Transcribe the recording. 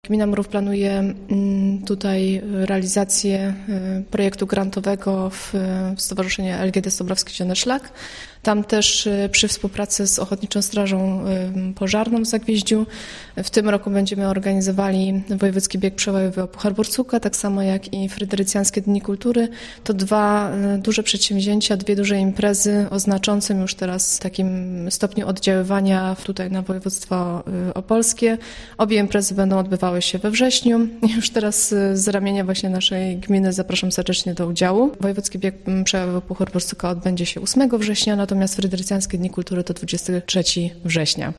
Gmina Mrów planuje tutaj realizację projektu grantowego w Stowarzyszeniu LGD Stobrowski Zielony Szlak. Tam też przy współpracy z Ochotniczą Strażą Pożarną w Zagwieździu w tym roku będziemy organizowali Wojewódzki Bieg Przełajowy o Puchar Borcuka, tak samo jak i Fryderycjańskie Dni Kultury. To dwa duże przedsięwzięcia, dwie duże imprezy o znaczącym już teraz takim stopniu oddziaływania tutaj na województwo opolskie. Obie imprezy będą odbywały się we wrześniu. Już teraz z ramienia właśnie naszej gminy zapraszam serdecznie do udziału. Wojewódzki Bieg Przełajowy Puchar Borcuka odbędzie się 8 września, natomiast Fryderycjańskie Dni Kultury to 23 września.